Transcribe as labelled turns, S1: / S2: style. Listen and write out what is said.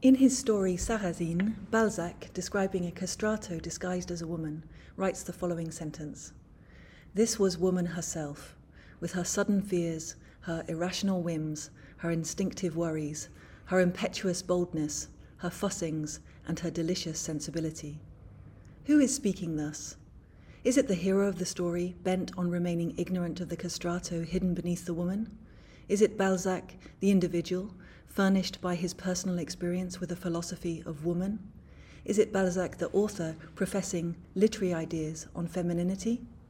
S1: In his story Sarrasine, Balzac, describing a castrato disguised as a woman, writes the following sentence: "This was woman herself, with her sudden fears, her irrational whims, her instinctive worries, her impetuous boldness, her fussings, and her delicious sensibility." Who is speaking thus? Is it the hero of the story, bent on remaining ignorant of the castrato hidden beneath the woman? Is it Balzac, the individual, furnished by his personal experience with a philosophy of woman? Is it Balzac, the author, professing literary ideas on femininity?